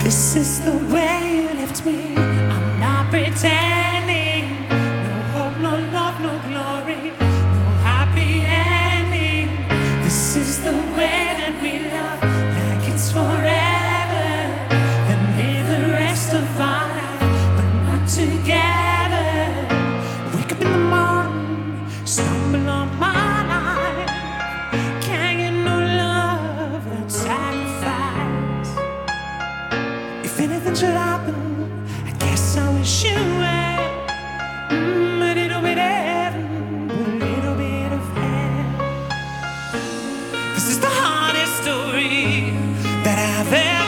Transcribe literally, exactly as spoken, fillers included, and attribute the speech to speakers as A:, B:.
A: This is the way you left me. I'm not pretending. No hope, no love, no glory, no happy ending. This is the way that we love, like it's forever. Then live the rest of our life, but not together. Wake up in the morning, stumble on my life. Can't get no love without sacrifice. If anything should happen, I guess I wish you well. Mm, a little bit of heaven, a little bit of hell. This is the hardest story that I've ever